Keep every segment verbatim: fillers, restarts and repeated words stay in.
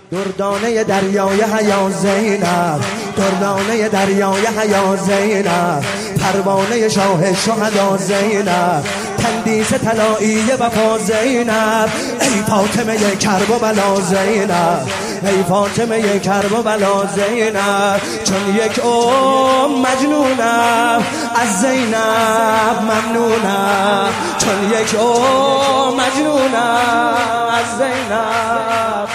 دردانه دریای حیا زینب، دردانه دریای حیا زینب، پروانه شاه شهدا زینب، تندیس طلایی وفا زینب، ای فاطمه کرب و بلا زینب، ای فاطمه کرب و بلا زینب. چون یک ام مجنونم از زینب ممنونم، چون یک ام مجنونم از زینب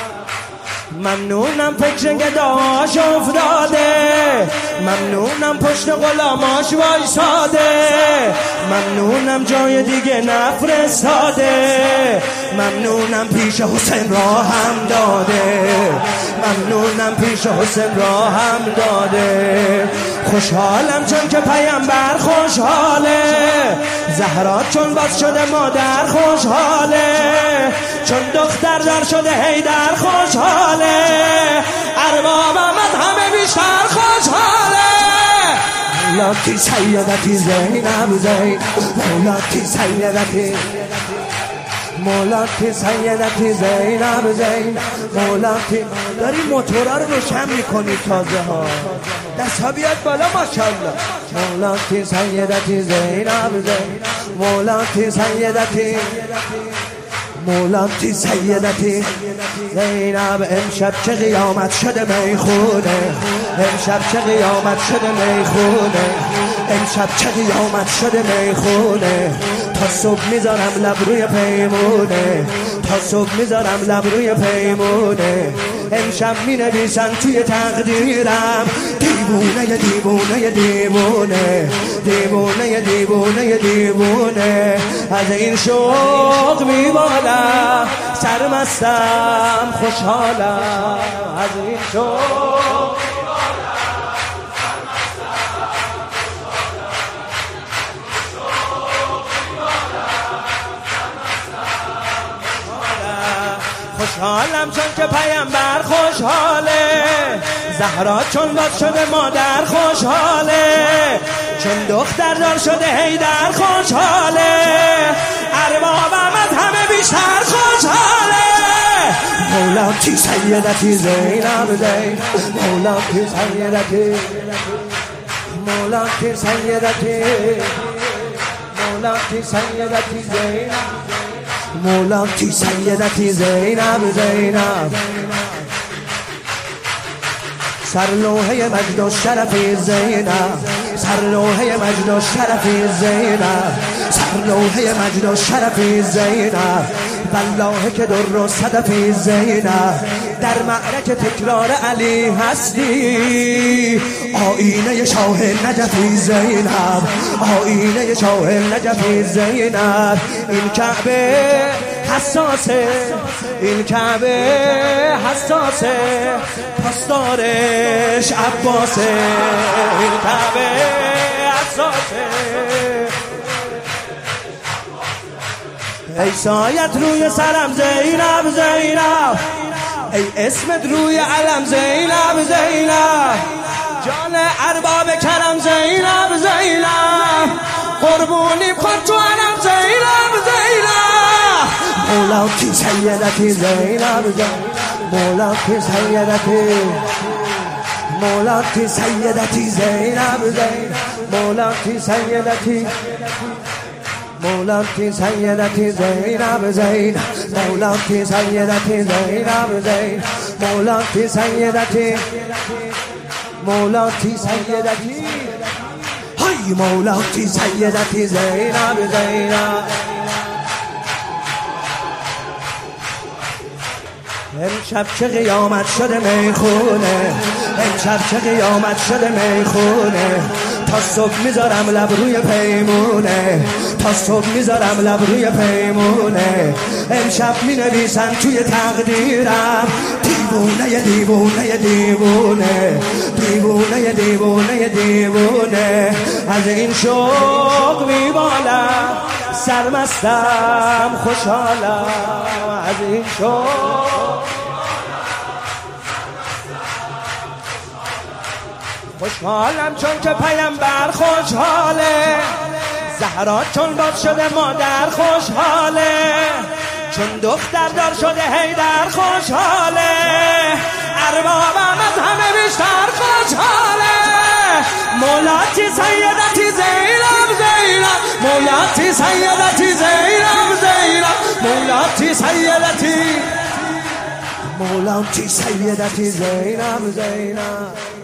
ممنونم. فکر گداش افتاده، ممنونم پشت غلاماش وایساده، ممنونم جای دیگه نفرستاده، ممنونم پیش حسین را هم داده، ممنونم پیش حسین را هم داده. خوشحالم چون که پیامبر خوشحاله، زهرا چون باز شده مادر خوشحاله، چون دختر دار شده حیدر خوشحاله، ارباب آمد همه بیشتر خوشحاله. مولاتی سیدتی زینب زینب، مولاتی سیدتی، مولاتی سیدتی زینب زینب، مولاتی. داری موتورا رو روشن میکنی تازه ها، دست ها بیاد بالا ماشاءالله. مولاتی سیدتی زینب زینب، مولاتی سیدتی، مولاتی سیدتی زینب. امشب چه قیامت شده میخونه، امشب چه قیامت شده میخونه، امشب چه قیامت شده میخونه. تا صبح میذارم لب روی پیمونه، تا صبح میذارم لب روی پیمونه. امشب مینویسن توی تقدیرم دیوونه دیوونه دیوونه، دیوونه دیوونه دیوونه. از این شوق میبالم سرمستم خوشحالم، از این شوق خوشحالم چون که پیامبر خوشحاله، زهرا چون باز شده مادر خوشحاله، چون دختر دار شده حیدر خوشحاله، ارباب آمد همه بیشتر خوشحاله. مولاتی سیدتی زینب زینب، مولاتی سیدتی، مولاتی سیدتی، مولاتی سیدتی زینب، مولاتی سیدتی زینب زینب. سرلوحه مجد و شرفی زینب، سرلوحه مجد و شرفی زینب، سرلوحه مجد و شرفی زینب. والله که در و صدفی زینب، در معرکه تکرار علی هستی، آینه شاه نجفی زینب، آینه شاه نجفی زینب. این کعبه حساسه، این کعبه حساسه، پاسدارش عباسه، این کعبه حساسه. ای سایت روی سرم زینب زینب، ای اسمت روی علم زینب زینب، جان ارباب کرم زینب زینب، قربونی کن تو علم زینب زینب. مولاتی سیدتی زینب زینب، مولاتی سیدتی، مولاتی سیدتی زینب زینب، مولاتی سیدتی، مولاتی سیدتی زینب زینب، مولاتی سیدتی زینب زینب، مولاتی سیدتی، مولاتی سیدتی، های مولاتی سیدتی زینب زینب. امشب چه قیامت شده میخونه، امشب چه قیامت شده میخونه. تا صبح میذارم لب روی پیمونه، تا صبح میذارم لب روی پیمونه. امشب مینویسن توی تقدیرم دیوونه دیوونه دیوونه، دیوونه دیوونه دیوونه. از این شوق میبالم سرمستم خوشحالم، از این شوق خوشحالم چون که پیامبر خوشحاله، زهرا چون باز شده مادر خوشحاله، چون دختر دار شده حیدر خوشحاله، اربابم از همه بیشتر خوشحاله مولاتی سیدتی زینب زینب مولاتی سیدتی زینب زینب مولاتی سیدتی مولاتی سیدتی زینب زینب